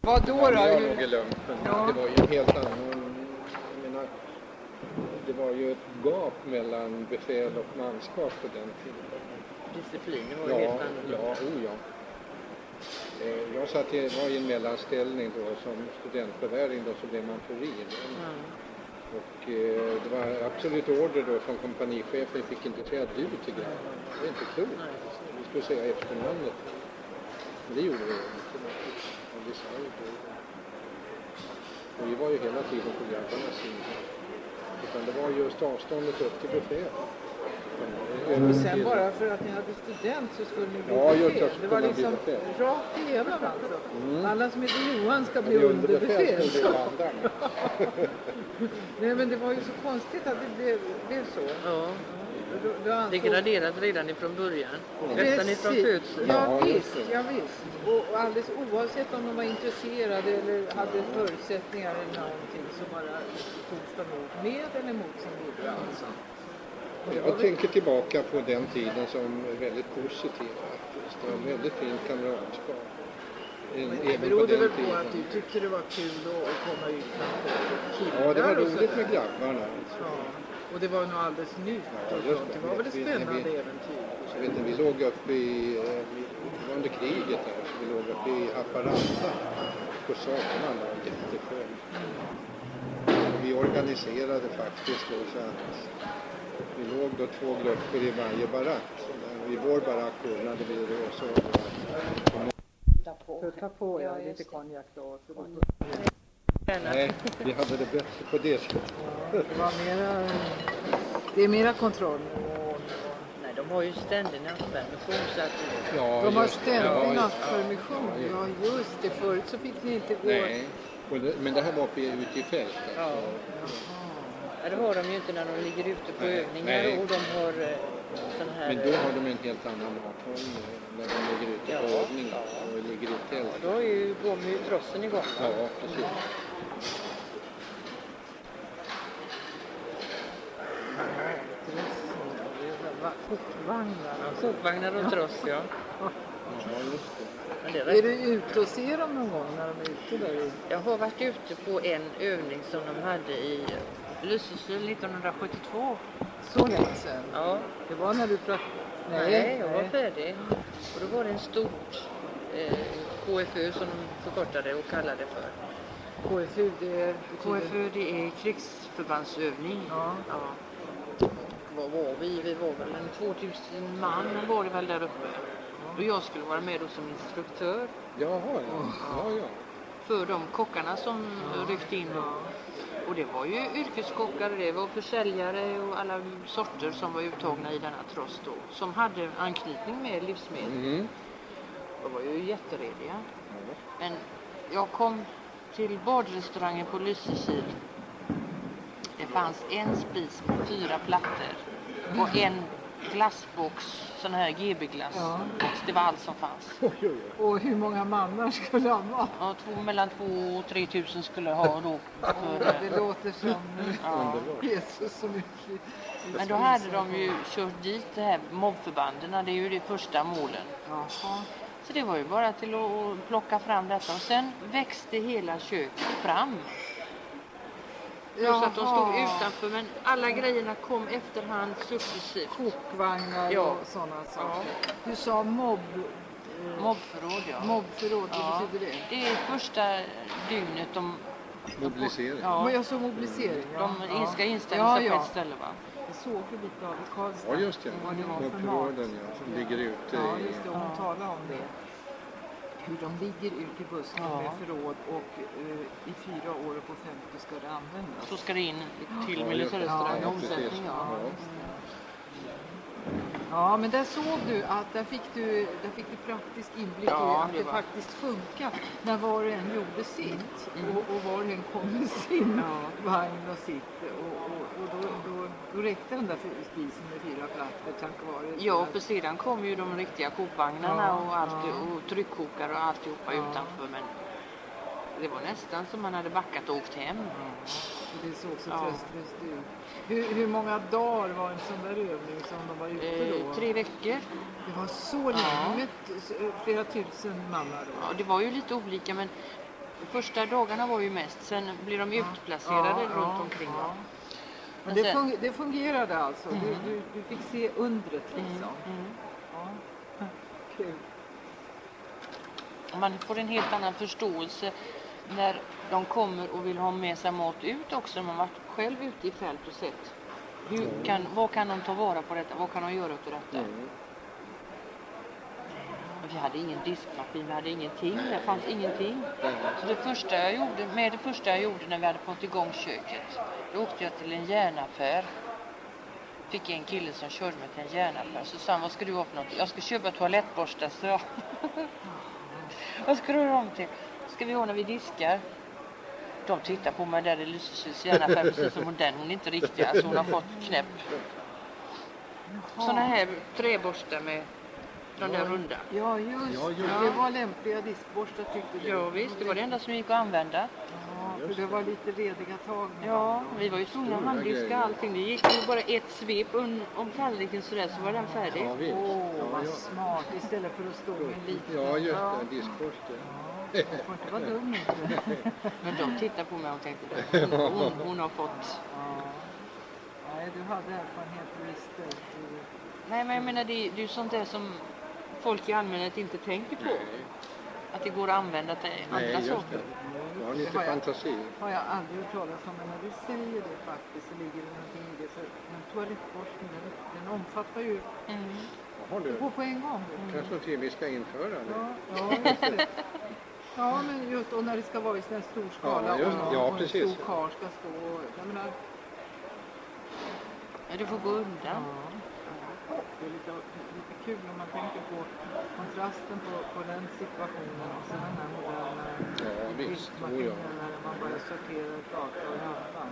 Vad då? Ja, jag nog är lugnt, men Ja. det var ju helt annan. Jag menar, det var ju ett gap mellan befäl och manskap på den tiden. Disciplinen var ju helt annorlunda. Ja. Jag var i en mellanställning då som studentbevärning, då så blev man furir. Och det var absolut order då från kompanichefen, fick inte säga du till grabbarna. Det är inte klokt. Vi skulle säga efternamnet. Men det gjorde vi inte. Och vi var ju hela tiden på grabbarnas sida. Utan det var just avståndet upp till befäl. Och sen bara för att ni hade student så skulle ni bli befäl. Det var liksom rakt igenom alltså. Alla som heter Johan ska bli underbefäl. Nej, men det var ju så konstigt att det blev så. Ja. Det graderade redan ifrån början. Nästan ifrån födseln. Ja visst. Och alldeles oavsett om de var intresserade eller hade förutsättningar eller någonting så bara togs de emot med eller emot sin vilja alltså. Jag tänker tillbaka på den tiden som väldigt positiv faktiskt. Det var en väldigt fin kamratskap. Det berodde väl på att du tyckte det var kul att komma ut bland killar. Ja, det var roligt med grabbarna. Ja. Och det var nog alldeles nytt. Ja, det var väl ett spännande äventyr. Jag vet inte, vi låg uppe under kriget här, så vi låg uppe i Haparanda på sommaren, jätteskönt. Vi organiserade faktiskt då så att vi låg då 2 grupper i varje barack. Så i vår barack ordnade vi det så. Ta på lite konjak då. Nej, vi hade det bättre på det sättet. Det är mera kontroll. Nej, de har ju ständig nattpermission så att... Ja, de har ständig nattpermission. Ja, just det. Förut så fick ni inte gå... Nej, men det här var uppe ute i fält. Ja. Ja, det har de ju inte när de ligger ute på övningar och de har sån här... Men då har de en helt annan mathållning när de ligger ute på övning och ligger i tält. Ja, då går ju trossen igång. Ja, precis. Kokvagnar och tross, ja. Men är du ute och ser dem någon gång när de är ute där? Jag har varit ute på en övning som de hade i Lysekil 1972. Så länge sedan? Ja. Det var när du pratade? Nej, jag var färdig. Och då var det en stort KFU som de förkortade och kallade för. KFU, det är krigsförbandsövning. Ja. Vad var vi? Vi var väl en 2000 man var det väl där uppe. Och jag skulle vara med då som instruktör. Jaha, ja. För de kockarna som ryckte in då. Och det var ju yrkeskockare, det var försäljare och alla sorter som var uttagna i denna tross då. Som hade anknytning med livsmedel. De var ju jätterediga. Men jag kom till badrestaurangen på Lysekil. Det fanns en spis med 4 plattor och en glassbox, sån här GB-glass. Ja. Det var allt som fanns. Och hur många mannar skulle han vara? Ja, mellan 2 och 3 000 skulle ha då. Det låter som Jesus så mycket. Men då hade de ju kört dit det här mobbförbanden, det är ju det första målen. Jaha. Så det var ju bara till att plocka fram detta och sen växte hela köket fram. Så att de stod utanför, men alla grejerna kom efterhand successivt. Kokvagnar och sådana saker. Du sa mobbförråd, ja. Mobbförråd, vad betyder det? Det är första dygnet de... Mobilisering. Ja, jag såg mobilisering. De ska inställa sig på ett ställe, va? Jag såg ju lite av i Karlstad. Ja, just det. Mobbförråden, som ligger ute Ja, just det. Hon talar om det. Hur de ligger ute i busken med förråd och i 4 år och på 50 ska det användas. Så ska det in till militärrestaurang och omsättning. Ja, men där såg du att där fick du praktisk inblick i att det faktiskt funkar när var och en gjorde sitt och var och en kom med sin vagn och sitt och då räckte den där spisen med 4 plattor tack vare. Ja, för sedan kom ju de riktiga kokvagnarna och tryckkokare och alltihopa utanför, men det var nästan som man hade backat och åkt hem. Det såg så tröstlöst ut. Hur många dagar var en sån där övning som de var ute då? 3 veckor. Det var så länge med flera tusen mannar då. Ja, det var ju lite olika, men De första dagarna var ju mest, sen blir de utplacerade runt omkring. Ja. Men Men det fungerade alltså? Du fick se undret liksom? Ja. Kul. Man får en helt annan förståelse när de kommer och vill ha med sig mat ut också. Man har varit själv ute i fält och sett vad kan de ta vara på detta, vad kan de göra till detta. Vi hade ingen diskmaskin, vi hade ingenting, det fanns ingenting. Så det första jag gjorde när vi hade fått igång köket, då åkte jag till en järnaffär. Fick en kille som körde mig till en järnaffär. Så sa han, vad ska du ha för något? Jag ska köpa toalettborstar, så jag. Vad ska du ha dem till? Ska vi ha när vi diskar? De tittar på mig där i Lysekils järnaffär, precis som den. Hon är inte riktig, alltså hon har fått knäpp. Såna här träborstar med de där runda. Ja, just det var lämpliga diskborstar tyckte du. Ja visst, det var det enda som gick att använda. Ja, för det var lite rediga tag. Ja, vi var ju tvungna att handdiska allting. Det gick ju bara ett svep om tallriken sådär, så var den färdig. Vad smart, istället för att stå med en liten. Ja, just det, diskborste. Det får inte vara dumt. Men de tittar på mig och tänkte, hon har fått. Nej, du hade erfarenhet visst. Nej, men jag menar det är ju sånt där som folk i allmänhet inte tänker på. Att det går att använda till andra saker. Du har lite fantasi. Har jag aldrig hört talas om, men när du säger det faktiskt så ligger det någonting i det. För en toalettborstning, den omfattar ju... Det går på en gång. Kanske till vi ska införa det. Ja, just det. Ja, men just och när det ska vara i sån här stor skala och en stor kar ska stå. Jag menar... Ja, du får gå undan. Det är lite kul om man tänker på kontrasten på den situationen och sen den här moderna diskmaskinen när man bara sorterar kakor och halvan.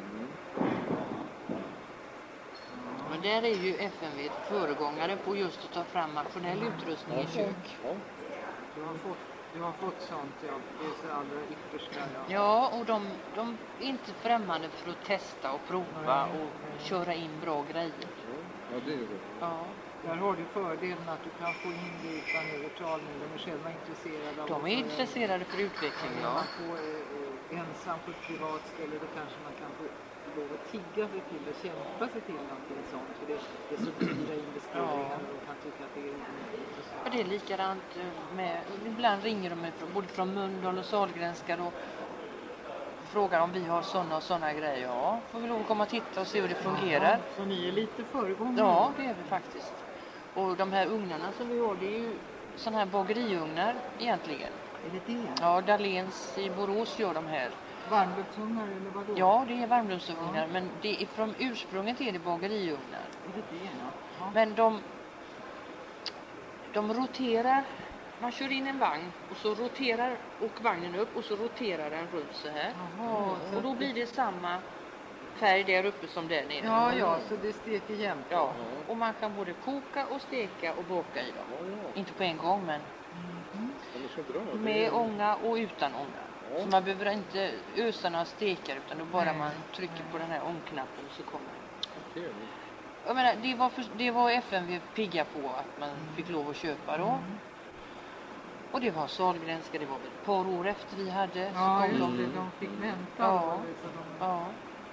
Men där är ju FMV föregångare på just att ta fram maskinell utrustning i kök. Du har fått sånt, ja. Det är så allra yttersta. Ja, och de är inte främmande för att testa och prova och köra in bra grejer. Ja, det är det. Ja. Där har du fördelen att du kan få in det utan övertalning. De är själva intresserade av de är intresserade för utveckling, ja. Om man får ensam på ett privat ställe, då kanske man kan få lov att tigga sig till och kämpa sig till någonting sånt. För det är så dyra investeringar och de kan tycka att det är intressant. Ja, det är likadant med, ibland ringer de både från Mölndal och Sahlgrenska och frågar om vi har såna och såna grejer. Ja, får vi lov att komma och titta och se hur det fungerar. Så ni är lite föregångare? Ja, det är vi faktiskt. Och de här ugnarna som vi har, det är ju såna här bageriugnar egentligen. Är det det? Ja, Dahléns i Borås gör de här. Varmluftsugnar eller vadå? Ja, det är varmluftsugnar, men det är från ursprunget är det bageriugnar. Är det det? Ja. Men de roterar, man kör in en vagn och så roterar och vagnen upp och så roterar den runt så här. Och då blir det samma färg där uppe som där nere. Ja, så det steker jämnt. Ja, och man kan både koka och steka och baka i dem. Inte på en gång, men med ånga och utan ånga. Så man behöver inte ösa några stekar, utan då bara man trycker på den här ångknappen så kommer det. Jag menar, det var FMV pigga på att man fick lov att köpa då. Och det var Sahlgrenska, det var väl ett par år efter vi hade. Ja, just det, de fick vänta. Ja.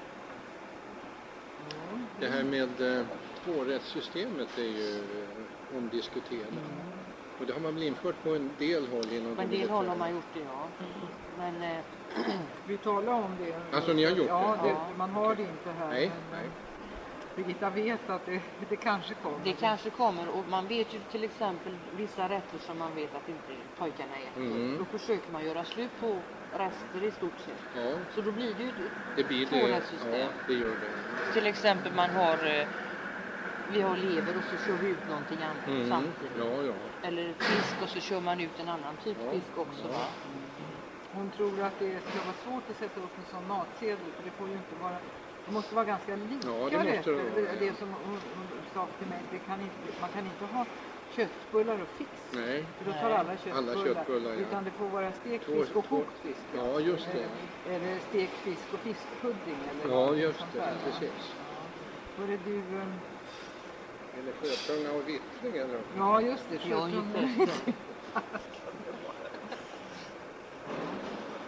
Det här med tvårättssystemet är ju omdiskuterat. Och det har man väl infört på en del håll inom på en del håll har man gjort det, ja. Men vi talar om det. Alltså ni har gjort det? Man har det inte här. Nej. Birgitta vet att det kanske kommer. Det kanske kommer, och man vet ju till exempel vissa rätter som man vet att inte pojkarna äter. Då försöker man göra slut på rester i stort sett. Ja. Så då blir det ju ett tvårättssystem. Ja, det gör det. Till exempel vi har lever och så kör vi ut någonting annat samtidigt. Ja. Eller fisk och så kör man ut en annan typ fisk också. Va? Hon tror att det ska vara svårt att sätta upp en sån matsedel, för det får ju inte vara... Det måste vara ganska lika det som hon sa till mig. Man kan inte ha köttbullar och fisk. Nej. För då tar alla köttbullar. Utan det får vara stekfisk och kokt fisk. Ja, just det. Eller stekfisk och fiskpudding. Eller ja, just det. Precis. Ja. Var det du... Eller sjötunga och vittling eller? Ja, just det. Sjötunga och vittling.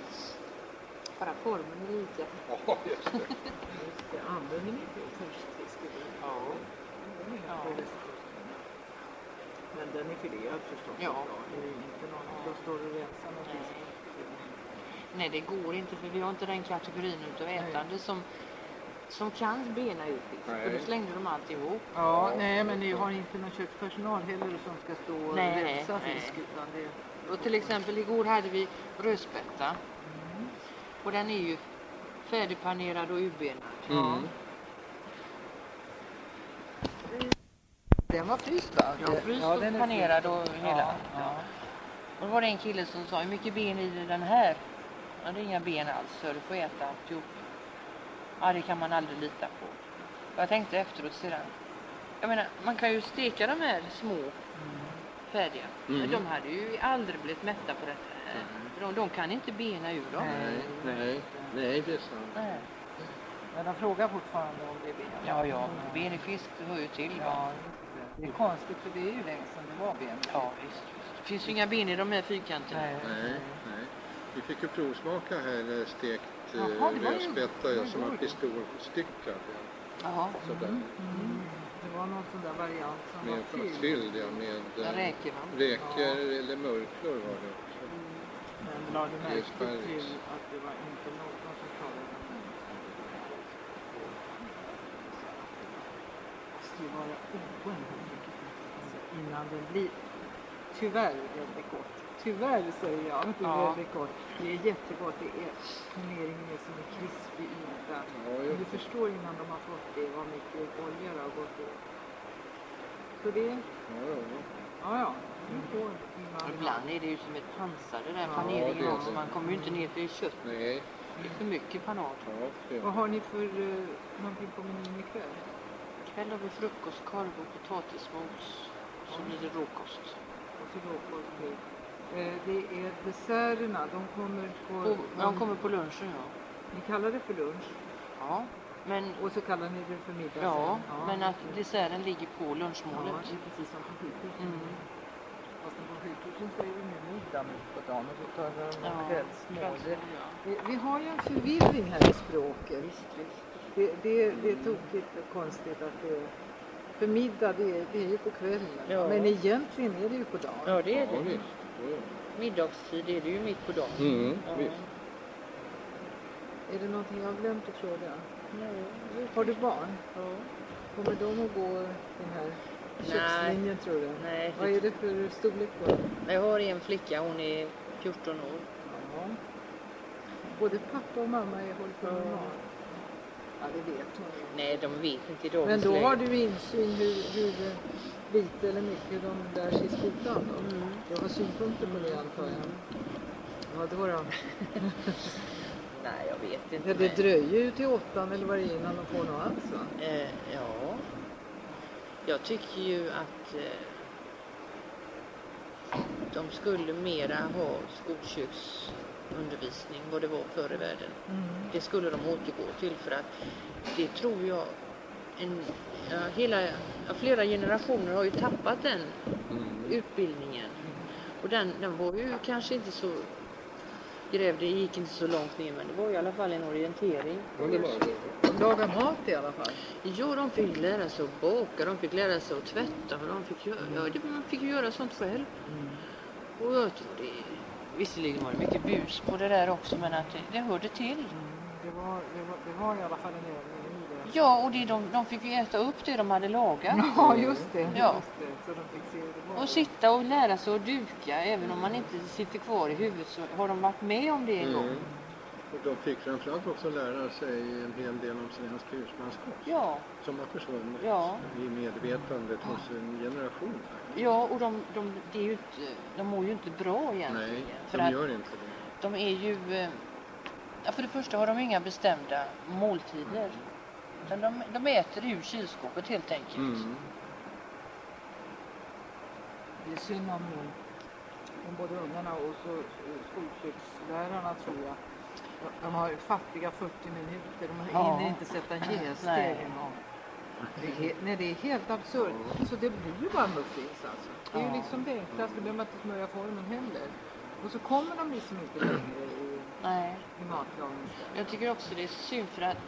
Bara formen är lika. Ja, just det. Just det. Använder ni inte färskfisk? Ja. Ja. På västkusten. Men den är filerad förstås. Ja. Det är inte någon, då står det rensad och fisk. Nej, det går inte för vi har inte den kategorin utav ätande som kan bena ut fisk. Nej. Och då slängde de alltihop. Ja, nej men ni har inte någon köttpersonal heller som ska stå och rensa fisk utan det... Och till exempel igår hade vi rödspätta. Och den är ju färdigpanerad och urbenad. Mm. Den var fryst va? Ja, fryst och den är panerad fryst. och hela. Ja. Och då var det en kille som sa, hur mycket ben i den här? Ja, det är inga ben alls, så du får äta alltihop. Ja, det kan man aldrig lita på. Och jag tänkte efteråt sedan. Jag menar, man kan ju steka de här små färdiga. Men de hade ju aldrig blivit mätta på detta. De kan inte bena ur dem. Nej, det är sant. Nej. Men de frågar fortfarande om det är ben. Ja, ben i fisk hör ju till. Va? Ja, det är konstigt för det är ju länge sedan det var ben. Ja, visst. Det finns ju inga ben i de här fyrkanterna. Nej. Vi fick ju provsmaka här stekt Jaha, det var ju- rödspätta som var pistolstyckad. Jaha. Sådär. Det var någon sån där variant som Med var fylld, ja, med Räkor, va? räkor eller mörklor var det också. Men lade märke Sparris. till att det var inte någon som talade om det. Det måste ju vara oerhört mycket alltså, innan den blir tyvärr väldigt gott. Tyvärr säger jag, det är Ja. väldigt gott. Det är jättegott, det är paneringen är som en krispig yta. Ja, Men ju. du förstår innan de har fått det vad mycket olja det har gått åt. Så det, ja. Du får innan. Ibland är det ju som ett pansar det där Ja, paneringen det är också. det. Man kommer ju inte ner till kött. Nej, Det är för mycket panat. ja, det. Vad har ni för någonting på menyn ikväll? Ikväll har vi frukost, korv och potatismos. Och så blir det råkost. Och så råkost till. Det är desserterna, de kommer på... De kommer på lunchen, ja. Ni kallar det för lunch Ja, men, och så kallar ni det för middag ja, sen. men att desserten ligger på Ja, lunchmålet. det är precis som på sjukhusen. Mm. Fast på sjukhusen så är det nu middag mitt på dagen och så tar de Ja, kvällsmål. ja. Vi har ju en förvirring här i språket. Visst. Det är tokigt och konstigt att det... För middag det är ju på kvällen. Ja. Men egentligen är det ju på dagen. Ja, det är Ja, det. visst. Middagstid är det ju mitt på dagen. Ja. Visst. Är det någonting jag har glömt att fråga? Nej. Har du barn? Ja. Kommer de att gå den här kökslinjen tror du? Nej. Vad är det för storlek på dem? Jag har en flicka, hon är 14 år. Ja. Både pappa och mamma håller på med mat. Ja, det vet man ju. Nej, de vet inte i dagens Men då läge. har du insyn hur lite eller mycket de lär sig i skolan då? Mm. Jag har synpunkter på det antar jag. Vadå då? Nej, jag vet inte. Ja, det dröjer ju till 8 eller vad det är innan de får något alls va? Ja. Jag tycker ju att de skulle mera ha skolköksundervisning vad det var förr i världen. Det skulle de återgå till för att det tror jag flera generationer har ju tappat den utbildningen. Och den var ju kanske inte så grävde, gick inte så långt ner men det var i alla fall en orientering. Ja, det var det. De lagar mat i alla fall. Ja, de fick lära sig att baka, de fick lära sig att tvätta och man fick ju göra sånt själv. Och jag tror visserligen var det mycket bus på det där också men att det hörde till. Det var i alla fall en övning i det. Ja, och de fick ju äta upp det de hade lagat. Ja, just det. Ja. Just det. Så de fick se hur det var. Och sitta och lära sig att duka, även om man inte sitter kvar i huvudet så har de varit med om det en gång. Och de fick framförallt också lära sig en hel del om svensk husmanskost. Ja, Som har försvunnit Ja. i medvetandet hos en generation. ja och det är ju inte, de mår ju inte bra egentligen. Nej, för de att gör inte det. de är ju, för det första har de inga bestämda måltider. Utan de äter ur kylskåpet helt enkelt. Det är synd om både ungarna och så skolkökslärarna tror jag. De har fattiga 40 minuter. De hinner inte sätta en jästeg en gång. Det är helt absurt. Så det blir ju bara muffins alltså. Det är ju liksom det enklaste. Det behöver man inte smörja formen heller. Och så kommer de liksom inte längre i Nej. i matlagningsstället. Jag tycker också det är synd för att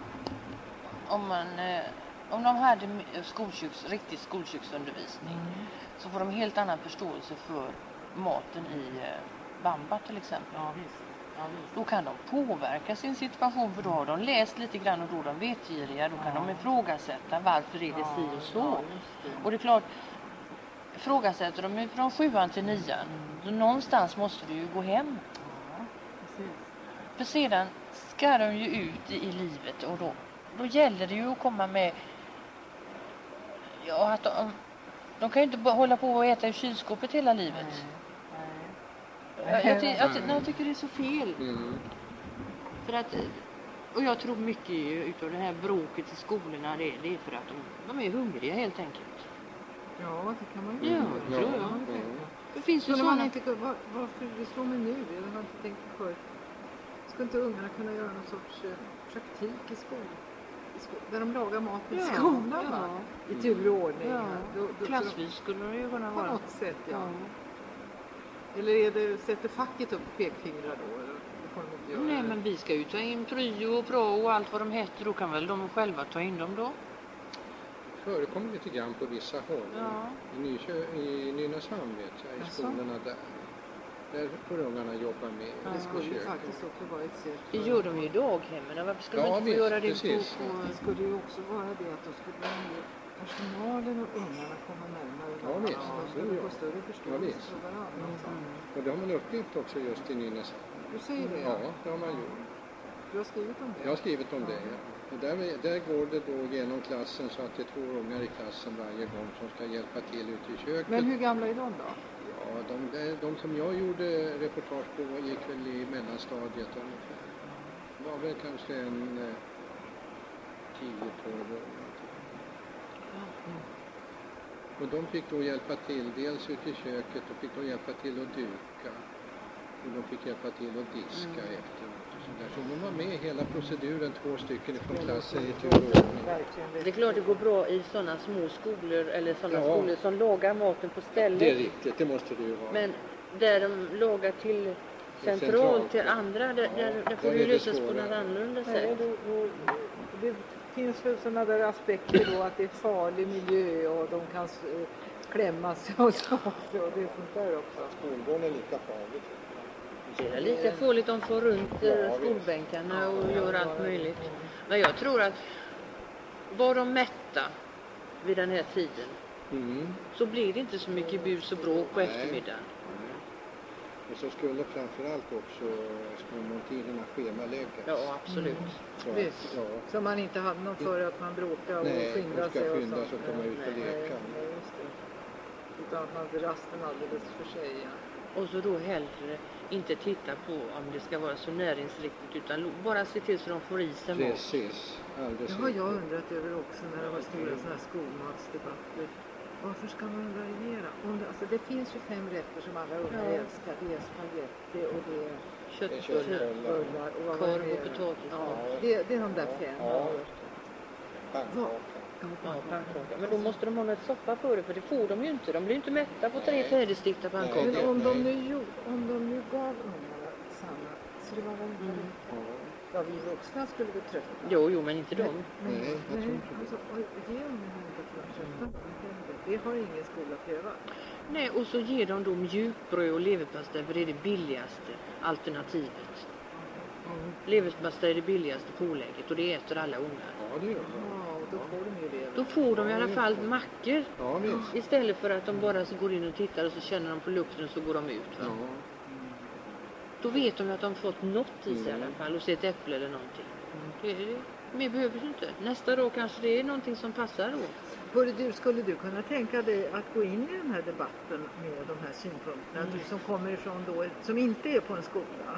om de hade riktig skolköksundervisning så får de helt annan förståelse för maten i Bamba till exempel. Ja, visst. Ja, visst. Då kan de påverka sin situation för då har de läst lite grann och då är de vetgiriga. Då kan de ifrågasätta varför är det si och så. Ja, just det. Och det är klart, ifrågasätter de från 7:an till 9:an. Så någonstans måste du ju gå hem. Ja, precis. För sedan ska de ju ut i livet och då gäller det ju att komma med att de kan ju inte bara hålla på och äta i kylskåpet hela livet. Jag tycker det är så fel. För att, och jag tror mycket utav det här bråket i skolorna det är för att de är hungriga helt enkelt. Ja, det kan man ju Ja, göra. tror jag. Det finns ju Skulle man sådana... inte, varför det slår mig nu? Jag har inte tänkt på förut. Skulle inte ungarna kunna göra någon sorts praktik i skolan? Där de lagar maten i skolan, va? I tur och ordning. Ja. Då, Klassvis skulle det ju kunna på vara. något sätt, ja. Eller sätter facket upp pekfingrar då? Eller? Det får de inte göra. Nej, men vi ska ju ta in pryo och pro och allt vad de heter. Då kan väl de själva ta in dem då? Förekommer lite grann på vissa håll. Ja. I Nynäshamn vet jag, i skolorna där. Där får ungarna jobba med. Det skulle ju faktiskt också vara ett sätt. Det gör de ju i daghemmen. Varför skulle man inte få göra det på... Det skulle ju också vara det att de skulle personalen och ungarna komma närmare varandra. visst. De skulle få större förståelse för varandra. Och det har man upplevt också just i Nynäshamn. Du säger det? Ja, det har man gjort. Du har skrivit om det? Jag har skrivit om det. Ja. Och där går det då genom klassen så att det är 2 ungar i klassen varje gång som ska hjälpa till ute i köket. Men hur gamla är de då? Ja, de som jag gjorde reportage på gick väl i mellanstadiet ungefär. Det var väl kanske en 10-12 år. Och de fick då hjälpa till, dels ute i köket, och fick då hjälpa till att duka. Och de fick hjälpa till att diska efteråt. Så de var med i hela proceduren, 2 stycken från klassen i tur och ordning. Det är klart det går bra i sådana små skolor eller sådana skolor som lagar maten på stället. Det är riktigt, det måste det ju vara. Men där de lagar till centralt till andra, där får det ju lösas på något annorlunda sätt. Det finns väl sådana där aspekter då att det är farlig miljö och de kan klämmas och saker och det är sånt där också. Skolgården är lika farligt. Det är lika farligt de får runt skolbänkarna och gör allt möjligt. Men jag tror att var de mätta vid den här tiden så blir det inte så mycket bus och bråk på eftermiddagen. Och så skulle framförallt också skolmåltiderna schemaläggas. Ja, absolut. Visst. Ja. Så man inte hade någon för att man bråkar och skyndar sig och skynda sig och komma ut och leka. Nej, just det. Utan att man hade rasten alldeles för sig. Ja. Och så då hellre inte titta på om det ska vara så näringsriktigt utan bara se till så de får i sig mat. Precis. Det har jag undrat över också när det var stora sådana här skolmatsdebatter. Varför ska man variera? Det finns ju 5 rätter som alla ungar älskar. Det är spaghetti och det är köttbullar och korv och potatis. Ja, det är de där 5. Ja. Pannkaka. Men då måste de ha något soppa på det för det får de ju inte. De blir inte mätta på 3 färdigstekta pannkakor. Men om de nu gav ungarna samma, så det var väl inte ja, vi vuxna skulle bli trötta. Jo, men inte de. Nej, jag tror inte alltså, ge ungarna inte trötta. Det har ingen skola prövat. Nej, och så ger de då mjukbröd och leverpastej för det är det billigaste alternativet. Leverpastej är det billigaste pålägget och det äter alla ungar. Ja, det gör de. Ja, och då får de ju det. Då får de i alla fall mackor. Ja, visst. Istället för att de bara så går in och tittar och så känner de på lukten och så går de ut. Va? Ja. Då vet de att de fått något i sig i alla fall och se ett äpple eller någonting. Mer behöver du inte. Nästa dag kanske det är någonting som passar då. Skulle du kunna tänka dig att gå in i den här debatten med de här synpunkterna? Du som kommer ifrån då, som inte är på en skola?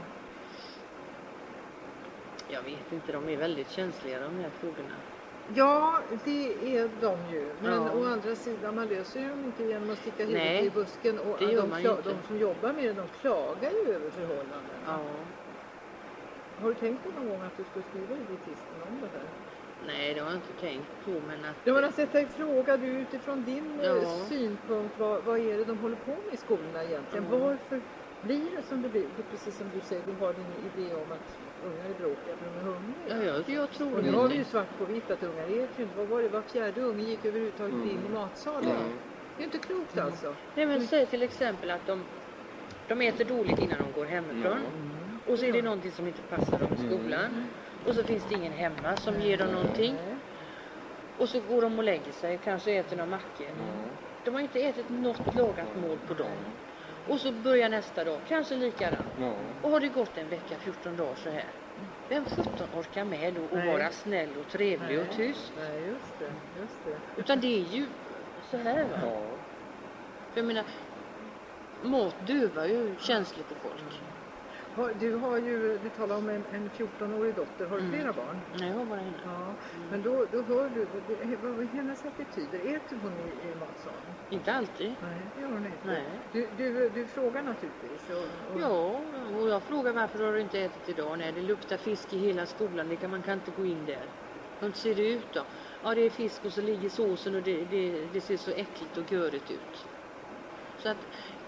Jag vet inte, de är väldigt känsliga de här frågorna. Ja, det är de ju. Men å andra sidan, man löser ju dem inte genom att sticka huvudet i busken. Och de som jobbar med det, de klagar ju över förhållandena. Ja. Har du tänkt på någon gång att du skulle skriva i dietisten om det här? Nej, det har jag inte tänkt på. Men att... Jag vill sätta i fråga, du utifrån din synpunkt, vad är det de håller på med i skolorna egentligen? Blir det som det blir? Det är precis som du säger, du har din idé om att ungar är bråkiga för de är hungriga. Ja, jag tror Och det. nu har vi ju svart på vitt att ungar är ju inte, vad var det, var fjärde unge gick överhuvudtaget in i matsalen. Det är ju inte klokt alltså. Nej, men säg till exempel att de äter dåligt innan de går hemifrån. Och så är det någonting som inte passar dem i skolan. Och så finns det ingen hemma som ger dem någonting. Och så går de och lägger sig, kanske äter några mackor. De har inte ätit något lagat mål på dem. Och så börjar nästa dag, kanske likadant. Och har det gått en vecka, 14 dagar så här. Vem 17 orkar med då att vara snäll och trevlig och tyst? Nej, just det. Utan det är ju så här, va? För jag menar, mat dövar ju känsligt på folk. Du har ju, vi talar om en 14-årig dotter. Har du flera barn? Nej, jag har bara henne. Ja, men då hör du, vad är hennes attityder? Äter hon i matsalen? Inte alltid. Nej, det gör hon inte. Nej. Du frågar naturligtvis. Ja, och jag frågar varför har du inte ätit idag? Nej, det luktar fisk i hela skolan. Man kan inte gå in där. Hur ser det ut då? Ja, det är fisk och så ligger såsen och det ser så äckligt och görigt ut. Så att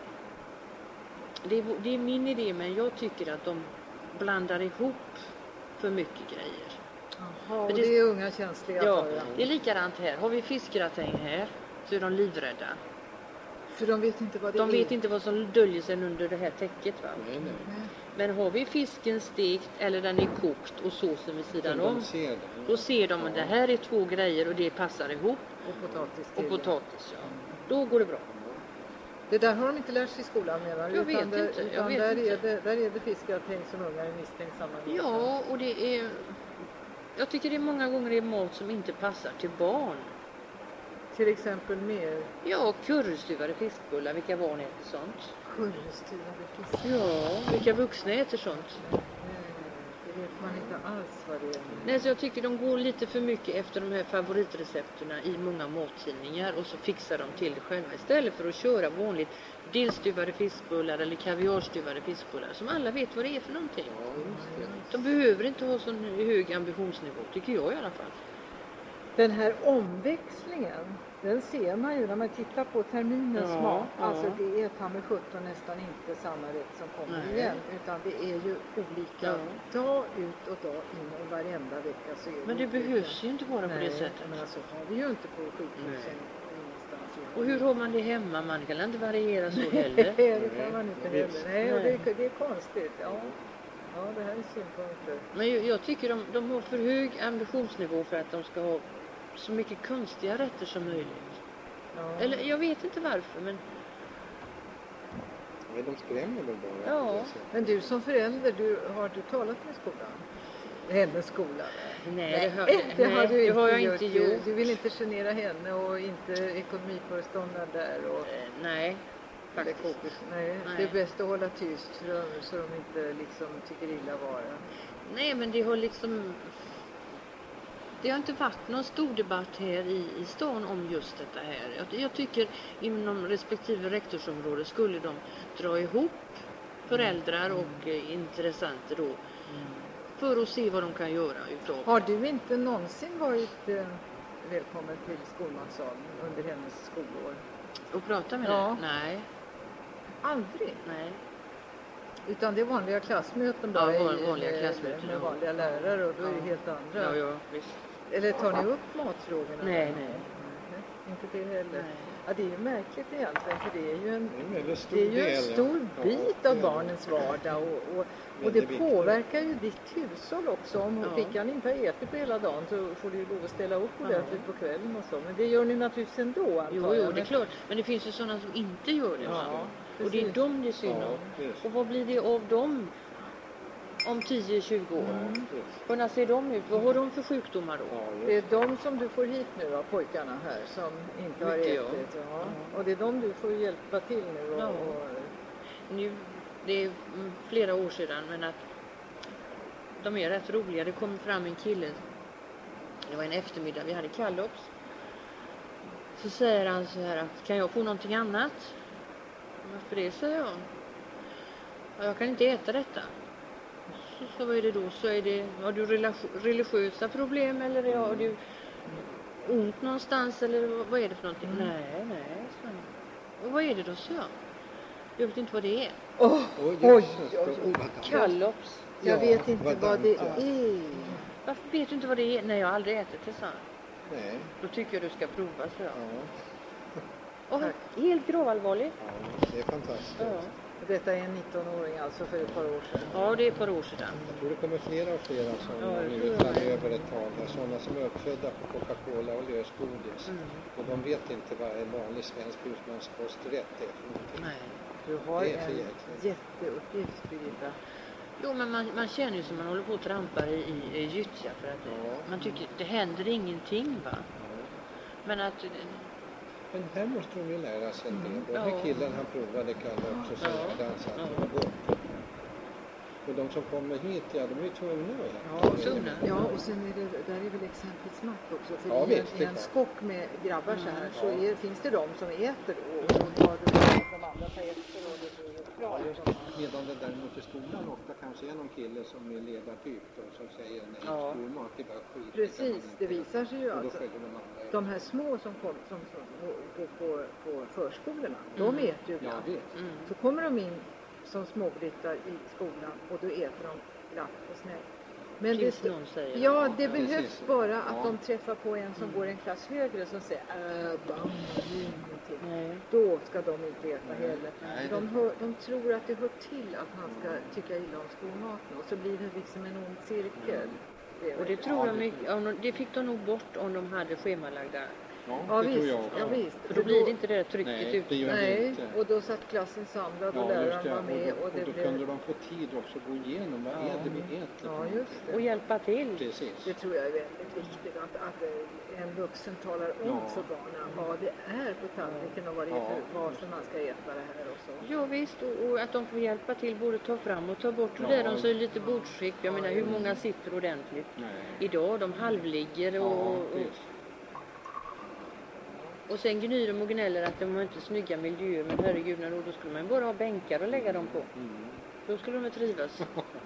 det är min idé, men jag tycker att de blandar ihop för mycket grejer. Jaha, och det är unga känsliga. Ja, det är likadant här. Har vi fiskgratäng här så är de livrädda. För de vet inte vad det är. De vet inte vad som döljer sig under det här täcket, va? Nej. Men har vi fisken stekt eller den är kokt och såsen vid sidan om, då ser de att det här är två grejer och det passar ihop. Och potatis, ja. Då går det bra. Det där har de inte lärt sig i skolan, menar du? Jag vet inte. Där är det fiskgratäng som ungar är misstänksamma. Ja, och det är... Jag tycker det är många gånger är mat som inte passar till barn. Till exempel mer? Ja, currystuvade fiskbullar. Vilka barn äter sånt? Currystuvade fiskbullar? Ja, vilka vuxna äter sånt? Det vet man inte alls vad det är. Nej, så jag tycker de går lite för mycket efter de här favoritrecepterna i många mattidningar och så fixar de till det själva istället för att köra vanligt dillstuvade fiskbullar eller kaviarstuvade fiskbullar som alla vet vad det är för någonting. De behöver inte ha så hög ambitionsnivå, tycker jag i alla fall. Den här omväxlingen, den ser man ju när man tittar på terminens mat. Alltså det är ta med 17 nästan inte samma rätt som kommer igen. Utan det är ju olika dag ut och dag in och varenda vecka. Så är men det behövs ju inte vara på det sättet. Men alltså har vi ju inte på sjukhusen. Och hur har man det hemma? Man kan inte variera så heller. Det kan man inte heller. Nej, och det är konstigt. Ja, det här är synpunkter. Men jag tycker de har för hög ambitionsnivå för att de ska ha så mycket konstiga rätter som möjligt. Ja. Eller jag vet inte varför, men... Nej, de skrämmer väl bara. Ja. Men du som förälder, har du talat med skolan? Hennes skola? Nej, det har jag inte gjort. Du vill inte genera henne och inte ekonomiföreståndaren där? Och... Nej, faktiskt. Nej, det är bäst att hålla tyst så de inte liksom tycker illa vara. Nej, men det har liksom... Det har inte varit någon stor debatt här i stan om just detta här. Jag tycker inom respektive rektorsområde skulle de dra ihop föräldrar och intressenter då för att se vad de kan göra utav. Har du inte någonsin varit välkommen till skolmatsalen under hennes skolår? Och prata med henne? Nej. Aldrig? Nej. Utan det är vanliga klassmöten bara vanliga klassmöten med vanliga lärare och då är det helt andra. Ja, visst. Eller tar ni upp matfrågorna? Nej. Inte det heller. Nej. Ja, det är ju märkligt egentligen för det är ju en stor stor bit av barnens vardag och det påverkar ju ditt hushåll också. Om flickan inte har ätit på hela dagen så får du ju lov att ställa upp ordentligt på kvällen och så. Men det gör ni naturligtvis ändå, antar jag. Jo, det är klart. Men det finns ju sådana som inte gör det. Ja, och det är de det är synd om. Och vad blir det av dem om 10-20 år? Hur ser de ut? Vad har de för sjukdomar då? Det är de som du får hit nu, pojkarna här, som inte har ätit. Ja. Och det är de du får hjälpa till nu. Nu, det är flera år sedan, men att de är rätt roliga. Det kom fram en kille, det var en eftermiddag, vi hade kallops. Så säger han så här, kan jag få någonting annat? Varför det, säger jag. Jag kan inte äta detta. Så vad är det då? Så är det, har du religiösa problem eller har du ont någonstans eller vad är det för någonting? Nej. Och vad är det då, så? Jag vet inte vad det är. Oj. Kallops. Jag vet inte vad det är. Varför vet du inte vad det är? Nej, jag har aldrig ätit det, så. Nej. Då tycker jag du ska prova, så. Ja. Helt grovallvarligt. Ja, det är fantastiskt. Ja. Detta är en 19-åring alltså för ett par år sedan. Ja, det är ett par år sedan. Jag tror det kommer flera och flera som nu framöver ett tag. Sådana som är uppfödda på Coca-Cola och lösgodis. Och de vet inte vad en vanlig svensk husmanskosträtt är för någonting. Nej. Du har Det är för en jäkligt. jätteuppgift, Birgitta. Jo, men man känner ju som man håller på att trampa i gyttja för att man tycker det händer ingenting, va? Men att... Men här måste de ju lära sig en del. Den här killen han provade kallops och så lärde han sig att det var gott. Och de som kommer hit, de är ju tvungna att äta. Ja, och sen är det, där är väl exemplets makt också. För Ja, i visst, en skock med grabbar så här så finns det de som äter och tar de andra tar efter och det blir bra. Medan det däremot i skolan ofta kanske är någon kille som är ledartyp då, som säger nej, skolmat är bara skit. Precis, det visar sig ju alltså. De här små som går på förskolorna, de äter ju ibland. Så kommer de in som småbryttar i skolan och då äter de glatt och snällt. Men det behövs bara att de träffar på en som går en klass högre som säger ingenting. Då ska de inte äta heller. De tror att det hör till att man ska tycka illa om skolmaten och så blir det liksom en ond cirkel. Och det tror jag mycket, det fick de nog bort om de hade schemalagda. Ja, det tror jag också. Ja, visst. För då blir det inte det där trycket ut. Nej, och då satt klassen samlad och läraren var med. Och då kunde de få tid också att gå igenom vad är det vi äter. Ja, just det. Och hjälpa till. Precis. Det tror jag är väldigt viktigt att en vuxen talar om för barnen vad det är på tallriken och varför man ska äta det här och så. Ja visst, och att de får hjälpa till både ta fram och ta bort. Och där de så är lite bordsskick. Jag menar hur många sitter ordentligt idag? De halvligger och sen gnyr de och gnäller att de har inte snygga miljöer. Men herregud, då skulle man bara ha bänkar och lägga dem på. Då skulle de trivas.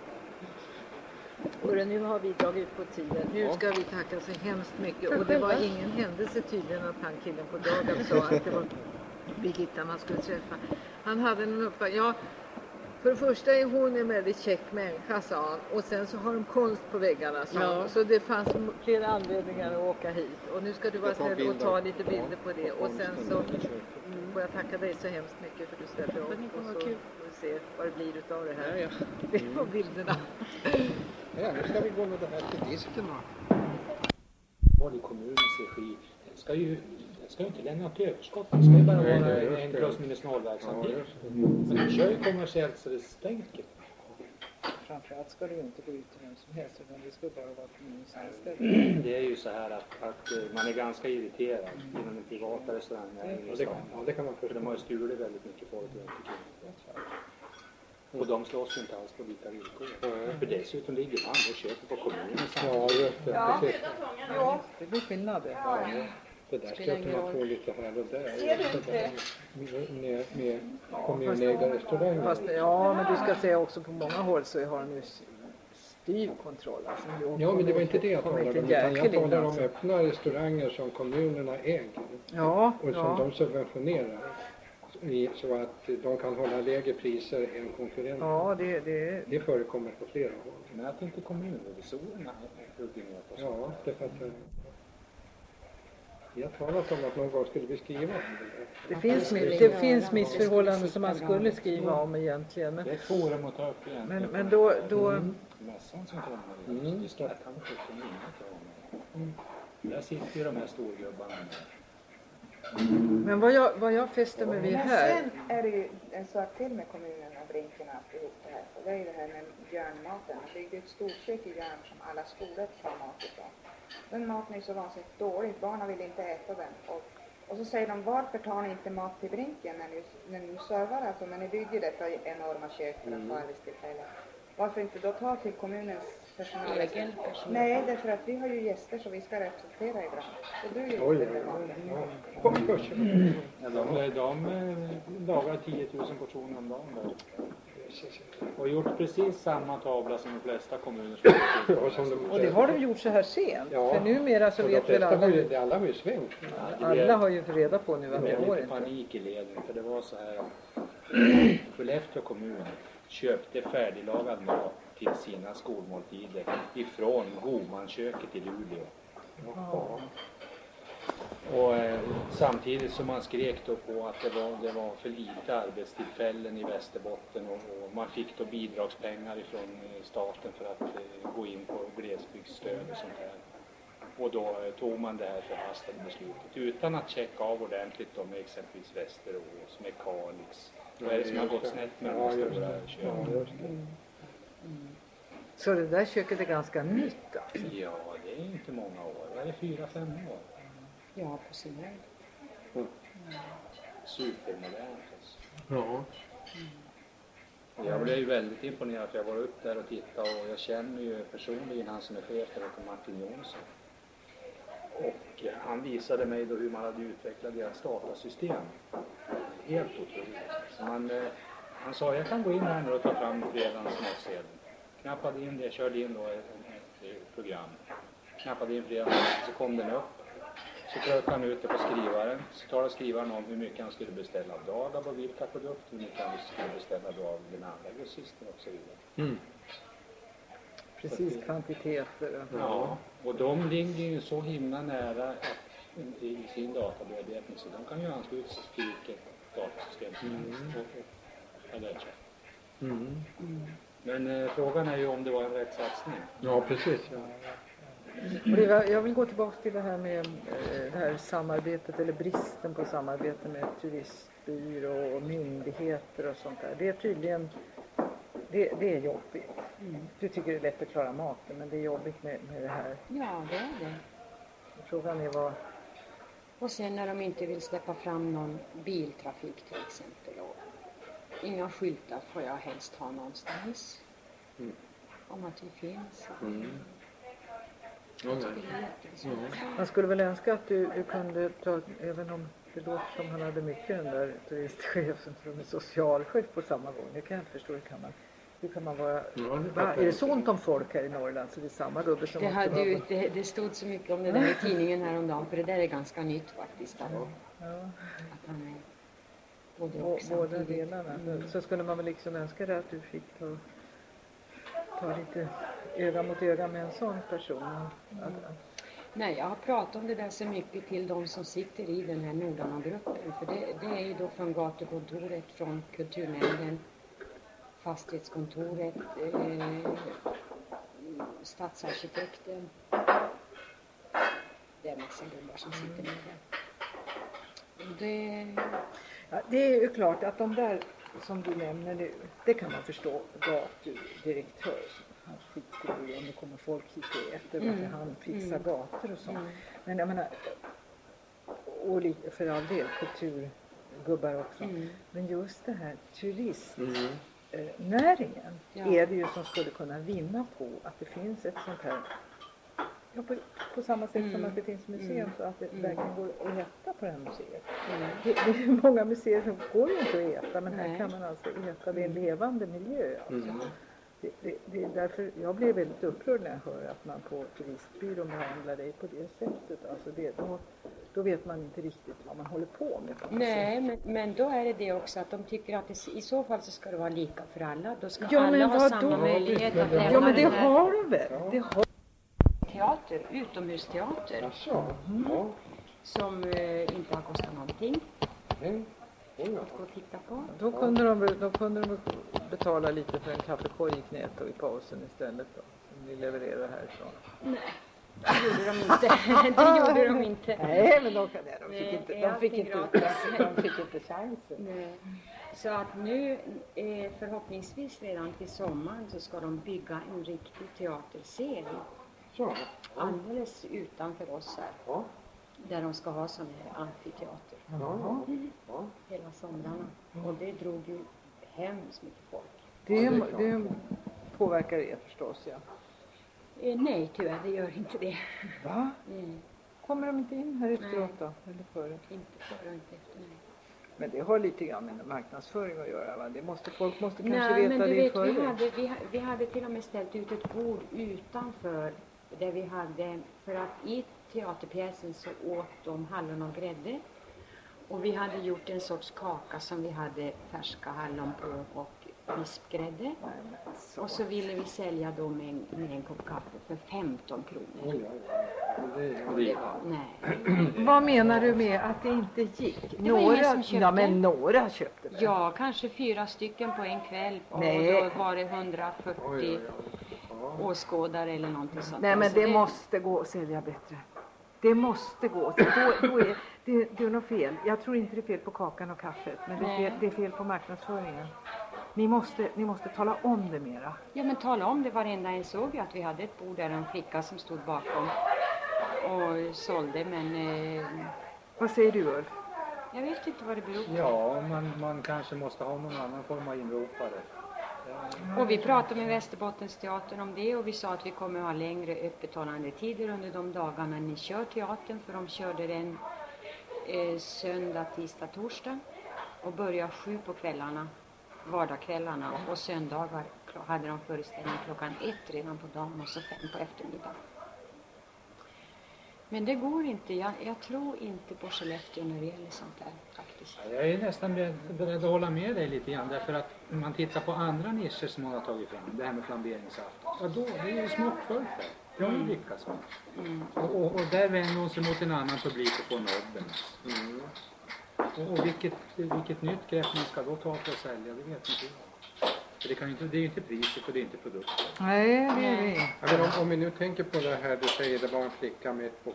Och nu har vi dragit ut på tiden. Nu ska vi tacka så hemskt mycket. Och det var ingen händelse tydligen att han killen på dagen sa att det var Birgitta man skulle träffa. Han hade någon uppfattning. Ja, för det första är hon en väldigt käck människa, sa han. Och sen så har de konst på väggarna, sa han. Så det fanns flera anledningar att åka hit. Och nu ska du vara snäll och ta lite bilder på det. Och sen så får jag tacka dig så hemskt mycket för att du ställde upp. Och så får vi se vad det blir utav det här. Det var bilderna. Ja, nu ska vi gå med det här till disken då. I kommunens regi, den ska ju inte lämna ett överskott. Det ska ju bara vara en plus minus noll verksamhet. Men den kör ju kommersiellt så det stänker. Framförallt ska det ju inte gå ut till vem som helst, utan det ska bara vara kommunens anställda. Det är ju så här att man är ganska irriterad inom den privata restaurangen. Det kan man förstå. För de har ju stulit väldigt mycket folk runt omkring. Och de slåss inte alls på lika villkor. För dessutom ligger man och köper på kommunen. Ja, just det. Ja, det blir skillnad. Ja. Det där stöter man på lite här och där. Med kommunägarrestaurangen. Ja, men du ska säga också på många håll så har de ju styv kontroll. Alltså, ja, men det var inte det jag talade om. Utan jag talar om öppna restauranger som kommunerna äger. Ja, och som de subventionerar. Så att de kan hålla lägre priser än konkurrenter. Ja, det förekommer på flera håll. Men att inte kommunrevisorerna hugger ner på så. Ja, det fattar vi har talat om att någon gång skulle vi skriva om det. Det finns missförhållanden som man skulle skriva om egentligen. Men, det är ett forum att ta upp igen. Men då... Mässan som kommer i Stockholm där sitter ju de här storgubbarna. Men vad jag fäster mig vid här... Men sen är det ju en sak till med kommunen och Brinken och alltihop det här. Och det är ju det här med järnmaten. Det är ju ett storkök i järn som alla skolor tar mat ifrån. Den maten är så vansinnigt dålig. Barnen vill inte äta den. Och så säger de, varför tar ni inte mat till Brinken när ni servar alltså? Men ni bygger detta enorma kök för att få arbetstillfällen. Varför inte då ta till kommunens personal? Nej, därför att vi har ju gäster så vi ska representera ibland. Och du är ju inte med maten. De lagar 10 000 portioner om dagen där. Och gjort precis samma tavla som de flesta kommuner. Och det har de gjort så här sent. Ja. För numera så vet väl alla. Alla har ju svängt. Alla har ju reda på nu att det det går inte. Panik i leden. För det var så här. Skellefteå kommun köpte färdiglagad mat till sina skolmåltider ifrån Gomanköket i Luleå. Och samtidigt som man skrek då på att det var för lite arbetstillfällen i Västerbotten och man fick då bidragspengar ifrån staten för att gå in på glesbygdsstöd och sånt här. Och då tog man det här förhastade beslutet utan att checka av ordentligt då med exempelvis Västerås, med Kalix. Vad är det som har gått snett med de stora köpen? Så det där köket är ganska nytt alltså? Ja, det är inte många år. Vad är det, 4-5 år? Ja, på sin höjd. Supermodernt alltså. Ja. Jag blev ju väldigt imponerad för jag var upp där och tittade och jag känner ju personligen han som är chef där uppe, Martin Jonsson. Och han visade mig då hur man hade utvecklat deras datasystem. Helt otroligt. Så han sa jag kan gå in här nu och ta fram fredagens matsedel. Knappade in det, körde in då ett program. Knappade in fredagens, så kom den upp. Så tryckte han ut det på skrivaren. Så talade skrivaren om hur mycket han skulle beställa av Dagab och vilka produkter, hur mycket han skulle beställa då av den andra grossisten och så vidare. Precis, kvantiteter. Ja, och de ligger ju så himla nära i sin databearbetning så de kan ju ansluta sig till vilket datasystem som helst. Men frågan är ju om det var en rätt satsning. Ja, precis. Ja. Jag vill gå tillbaka till det här med det här samarbetet eller bristen på samarbete med turistbyrå och myndigheter och sånt där. Det är tydligen, det är jobbigt. Du tycker det är lätt att klara maten men det är jobbigt med det här. Ja, det är det. Frågan är vad... Och sen när de inte vill släppa fram någon biltrafik till exempel. Och inga skyltar får jag helst ha någonstans. Om att det finns. Man skulle väl önska att du kunde ta, även om det låter som han hade mycket den där turistchefen som är socialchef på samma gång. Det kan jag inte förstå. Hur kan man vara... Är det sånt om folk här i Norrland så det är samma gubbe som... Det stod så mycket om det där i tidningen häromdagen för det där är ganska nytt faktiskt. Att han är både och båda delarna. Så skulle man väl liksom önska det att du fick ta lite öga mot öga med en sån person. Nej, jag har pratat om det där så mycket till de som sitter i den här Nordarna-gruppen. För det är ju då från gatukontoret, från kulturnämnden, fastighetskontoret, stadsarkitekten. Det är massa gubbar som sitter med där. Det är ju klart att de där som du nämner nu, det kan man förstå, gatudirektör. Han skiter i om det kommer folk hit och äter varför han fixar gator och sånt. Men jag menar, och för all del kulturgubbar också. Men just det här turistnäringen är det ju som skulle kunna vinna på att det finns ett sånt här, på samma sätt som att det finns museum så att det verkligen går att äta på det här museet. Det är många museer som går ju inte att äta men här kan man alltså äta, det är en levande miljö alltså. Det är därför jag blir väldigt upprörd när jag hör att man på turistbyrån behandlar dig på det sättet. Alltså då vet man inte riktigt vad man håller på med. Nej, men då är det också att de tycker att i så fall så ska det vara lika för alla. Då ska alla ha samma möjlighet att lämna. Ja, men det har de väl. Det har teater, utomhusteater. Som inte har kostat någonting. Att gå och titta på. Då kunde de betala lite för en kaffekorg i knät och i pausen istället då. Som vi levererar härifrån. Nej, det gjorde de inte. Det gjorde de inte. Nej, men de fick inte chansen. Nej. Så att nu förhoppningsvis redan till sommaren så ska de bygga en riktig teaterscen. Alldeles utanför oss här. Där de ska ha sån här amfiteater. Hela somrarna. Och det drog ju hemskt mycket folk. Det påverkar er förstås, ja. Nej, tyvärr, det gör inte det. Va? Kommer de inte in här efteråt då? Eller före? Inte före och inte efter, nej. Men det har lite grann med marknadsföring att göra, va? Folk måste kanske veta det före. Vi hade till och med ställt ut ett bord utanför där vi hade, för att i teaterpjäsen så åt de hallon och grädde. Och vi hade gjort en sorts kaka som vi hade färska hallon på och vispgrädde. Och så ville vi sälja då med en kopp kaffe för 15 kronor. Nej. Vad menar du med att det inte gick? Det var ingen som köpte. Ja, men några köpte det. Ja, kanske 4 stycken på en kväll. Och Nej. då var det 140 åskådare eller någonting sånt. Nej, men alltså det måste gå att sälja bättre. Det måste gå. Då är det är nog fel. Jag tror inte det är fel på kakan och kaffet. Men det är fel på marknadsföringen. Ni måste tala om det mera. Ja, men tala om det. Varenda en såg ju att vi hade ett bord där en flicka som stod bakom och sålde. Men Vad säger du, Ulf? jag vet inte vad det beror på. Ja, man kanske måste ha någon annan form av inropare. Och vi pratade med Västerbottensteatern om det och vi sa att vi kommer ha längre öppethållande tider under de dagarna ni kör teatern. För de körde den söndag, tisdag, torsdag och började 7 på kvällarna, vardagskvällarna, och söndagar hade de föreställning klockan 1 redan på dagen och så 5 på eftermiddagen. Men det går inte. Jag tror inte på Skellefteå när det gäller sånt där faktiskt. Jag är nästan beredd att hålla med dig lite grann. Därför att om man tittar på andra nischer som man har tagit fram. Det här med flamberingsafton. Ja, då det är ju smockfullt där. Det har ju lyckats med. Och där vänder hon sig mot en annan publik och får nobben. Och vilket nytt grepp man ska då ta för att sälja, det vet inte jag. För det är ju inte priset och det är inte produkten. Nej, det är det. Ja, men om vi nu tänker på det här, du säger det var en flicka med ett bord.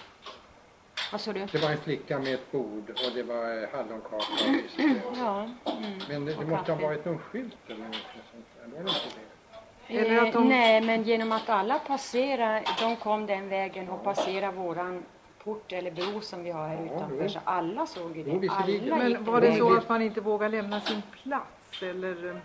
Vad sa du? Det var en flicka med ett bord och det var hallonkaka. Ja. Men det måste ha varit någon skylt eller något sånt där. Var det inte det? Eller att de... Nej, men genom att alla passerar, de kom den vägen och passerade våran port eller bro som vi har här utanför. Så alla såg ju det. visserligen. Alla gick Men var det den så vägen. att man inte vågar lämna sin plats? Eller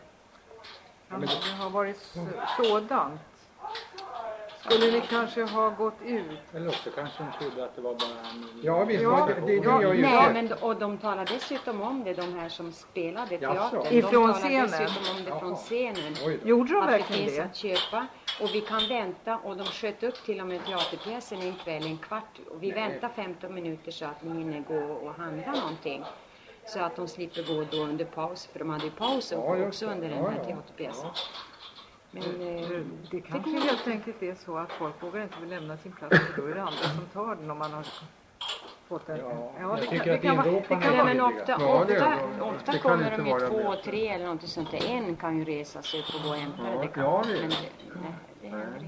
det har varit sådant? Skulle ni kanske ha gått ut? Eller också kanske de trodde att det var bara en... Ja, visst. Ja, det gör ju Nej, det. men och de talar dessutom om det, de här som spelade Jaså. teatern. Ifrån de scenen? talar dessutom om det från scenen. Oj då. Gjorde de Att det verkligen finns det? att köpa och vi kan vänta, och de sköt upp till och med teaterpjäsen en kväll, en kvart, och vi väntar 15 minuter så att ni hinner gå och handla någonting. Så att de slipper gå då under paus, för de hade ju paus också under den här teaterpjäsen. Men Det kanske helt enkelt är så att folk vågar inte lämna sin plats, för då är det andra som tar den om man har fått en... jag tycker att inroparna nej, är men viktiga. ofta Det kan kommer inte de vara i 2 bättre. och 3 eller något sånt där. En kan ju resa sig upp och gå och hämta det. Kan. ja, det är Men det. nej, det händer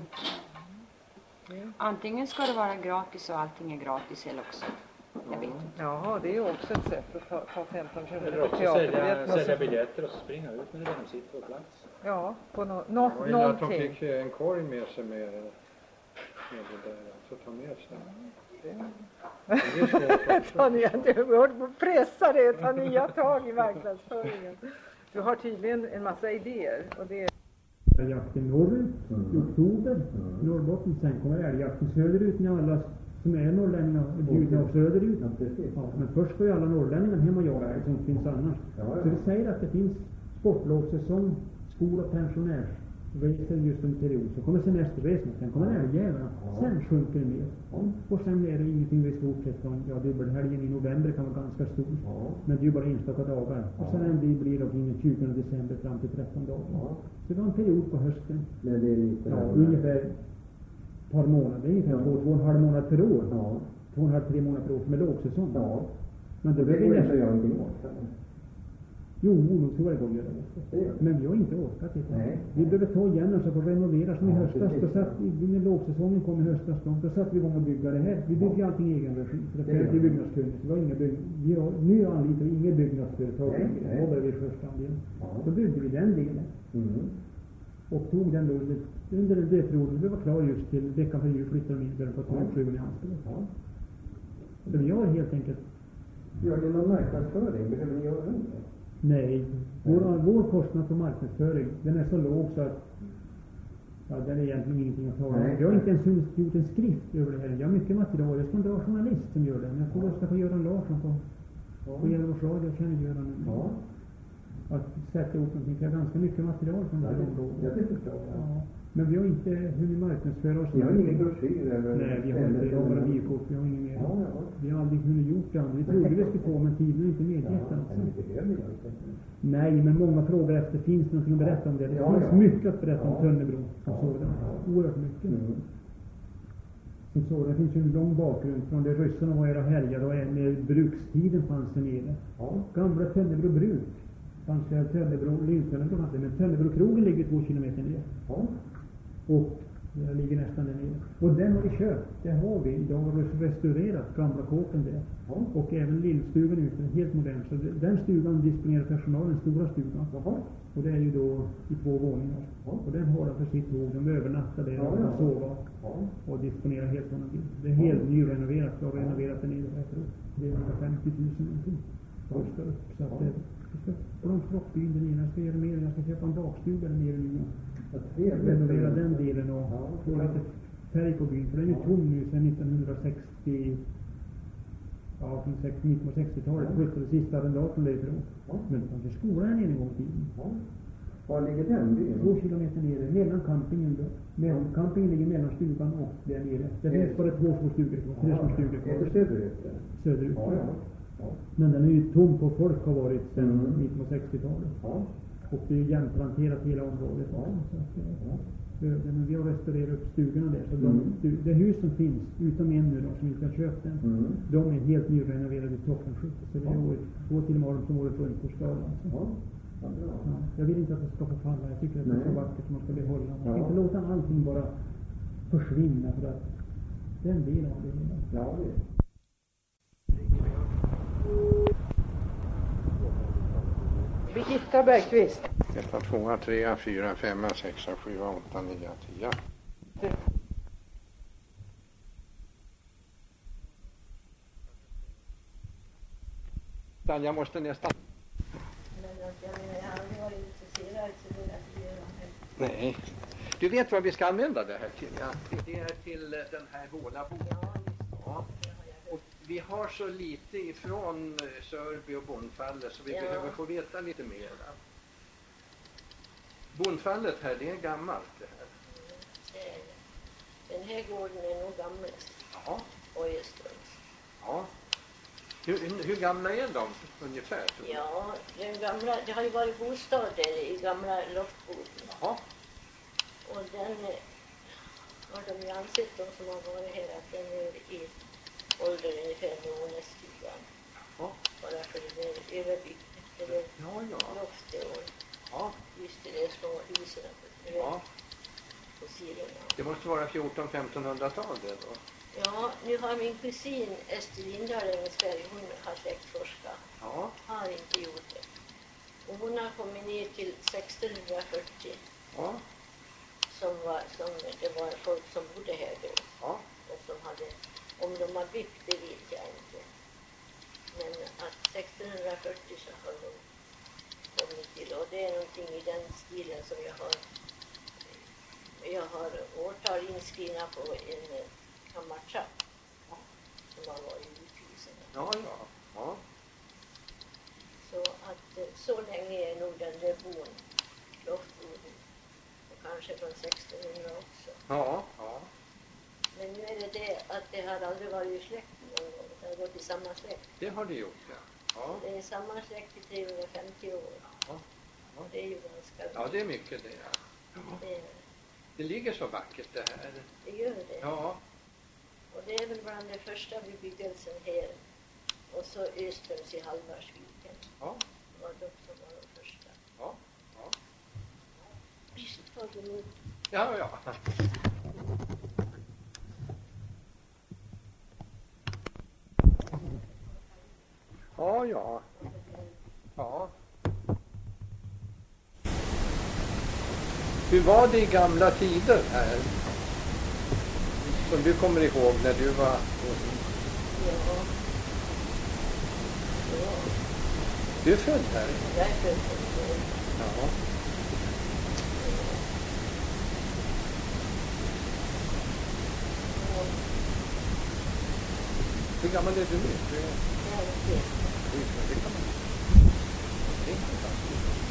inte. Antingen ska det vara gratis och allting är gratis, eller också. Jag vet inte. Ja, det är också ett sätt att ta 15 kronor Eller för också teaterbiljetten. sälja biljetter och så springa ut med det där de sitter på plats. Ja, på Eller att de någonting. fick en korg med sig med det där. Så ta med sig. Det är svårt. Tanja, du borde pressa det, ta nya tag i marknadsföringen. Du har tydligen en massa idéer. Och det är... Jakten norrut i oktober, Norrbotten. Sen kommer älgjakten söderut när alla som är norrlänningar är bjudna och söderut. Ja, men först får ju alla norrlänningar hem och jaga älg som inte finns annars. Så vi säger att det finns sportlovssäsong, skol- och pensionärsresor just en period. Så kommer semesterresorna, sen kommer älgjägarna. Sen sjunker det ner. Och sen är det ingenting i stort sett. Ja, dubbelhelgen i november kan vara ganska stor. Men det är ju bara enstaka dagar. Och sen blir det omkring den 20 december fram till 13 dagar. Så det var en period på hösten. Men det är lite... Ja, ungefär ett par månader, ungefär 2,5 månader per år. 2,5-3 månader per år som är lågsäsong. Ja. Men det Det blir går inte nästan... att göra någonting åt det. Jo, nog tror jag det går att göra det. Men vi har inte orkat det. Nej. Vi behöver ta igen oss och få renovera som i Ja, höstas. precis. Då satt när lågsäsongen kom i höstas, då satt vi igång och bygga det här. Vi bygger allting i egen regi. För det är byggnadskunnigt. Vi har inga nu anlitar vi inga byggnadsföretag. Nej. Det var vi första andelen. Ja. Då byggde vi den delen. Och tog den då under det perioden. Vi var klar just till veckan för jul, flyttade de in där på 12 i anställd. Så vi har helt enkelt... Gör ni någon marknadsföring? Behöver ni göra det? Nej, vår kostnad för marknadsföring, den är så låg så att den är egentligen ingenting att tala om. Nej. Jag har inte ens gjort en skrift över det här. Jag har mycket material. Jag ska inte ha journalist som gör det. Men jag tror jag ska få Göran Larsson på Gävleborgs Radio. Jag känner Göran nu. Ja. att sätta ihop någonting. Det är ganska mycket material från det här området. Ja, det förstår jag. Ja. Men vi har inte hunnit marknadsföra oss. Ni har ingen broschyr eller? Nej, vi har inte bara vykort, vi har ingen mer. Ja. Vi har aldrig hunnit gjort det andra. Vi trodde vi skulle få, men tiden är inte medgett alltså. Nej, men många frågar efter, finns det någonting att berätta om det? Det finns mycket att berätta om Tönnebro som sådan. Oerhört mycket. Som sådan. Det finns ju en lång bakgrund från det ryssarna var här och härjade och när brukstiden fanns där nere. Gamla Tönnebro bruk. Fanns det Tönnebro, Lilltönnebro hade, men Tönnebrokrogen ligger 2 kilometer ner. Och det ligger nästan där nere. Och den har vi köpt. Det har vi idag restaurerat, gamla kåken där. Och även lillstugan ute, helt modern. Så den stugan disponerar personalen, stora stugan. Och det är ju då i 2 våningar. Och den har de för sitt behov. De övernattar där och sover. Och disponerar helt som de vill. Det är helt nyrenoverat. Vi har renoverat den nere efteråt. Det är 150 000 någonting. Rustar upp. Så att på de kroppbyn där nere ska jag göra mer. Jag ska köpa en bakstuga där nere nu. Renovera den delen och få lite färg på byn. För den är ju tom nu sedan 1960. Ja, från mitten på 60-talet flyttade sista arrendatorn därifrån. Men det fanns skolan här nere en gång i tiden. Var ligger den byn? 2 kilometer nere, mellan campingen då. Campingen ligger mellan stugan och där nere. Det finns bara 2 små stugor kvar, 3 små stugor kvar. Är det söderut? Söderut. Men den är ju tom på folk har varit sedan mitten på 60-talet. Och det är ju jämnplanterat hela området. Så att, men vi har restaurerat upp stugorna där. Så det hus som finns, utom en nu då, som inte har köpt den, de är helt nyrenoverade i toppenskick. Så det är två till imorgon som året runt på stad. Alltså. Jag vill inte att det ska förfalla. Jag tycker att det är så vackert som man ska behålla. Man ska inte låta allting bara försvinna, för att det är en del av det hela. Ja, det är. Birgitta Bergqvist. 1, 2, 3, 4, 5, 6, 7, 8, 9, 10. Jag måste nästan... Nej. Du vet vad vi ska använda det här till? Ja, det är till den här gålaboken. Ja. Och vi har så lite ifrån Sörby och Bondfallet så vi behöver få veta lite mer. Bondfallet här, det är gammalt det här. Den här gården är nog gammalast. Ja. Och just det. Ja. Hur gamla är de ungefär? Ja, den gamla, det har ju varit bostäder i gamla loftboden. Ja. Och den har de ju ansett, de som har varit här, att den är i ålder ungefär med Ånässtugan. Ja. Bara för det är överbyggt. Det är loftet och just det är små husen på sidorna. Det måste vara 1400-1500-tal det då? Ja, nu har min kusin Ester Lindahl i Sverige, hon har släktforskat. Ja. Har inte gjort det. Och hon har kommit ner till 1640. Ja. Det var folk som bodde här då. Ja. Och som hade, om de har byggt det vet jag inte. Men att 1640 så har de kommit till. Och det är någonting i den stilen som jag har årtal inskrivna på en kammartrapp som har varit i uthusen. Ja. Så att så länge är nog den där loftboden. Och kanske från 1600 också. Ja. Men nu är det att det har aldrig varit i släkt någon gång. Det har gått i samma släkt. Det har det gjort, ja. Det är samma släkt i 350 år. Ja. Och det är ju ganska... Ja, det är mycket det. Ja. Det ligger så vackert det här. Det gör det. Ja. Och det är väl bland det första bebyggelsen här. Och så Öströms i Halvarsviken. Ja. Det var de som var de första. Ja. Visst var det nu. Ja. Ja. Hur var det i gamla tider här? Som du kommer ihåg när du var... Ja. Du är född här? Jag är född här. Ja. Hur gammal är du nu? Jag är 90. Det kan man. Det är fantastiskt.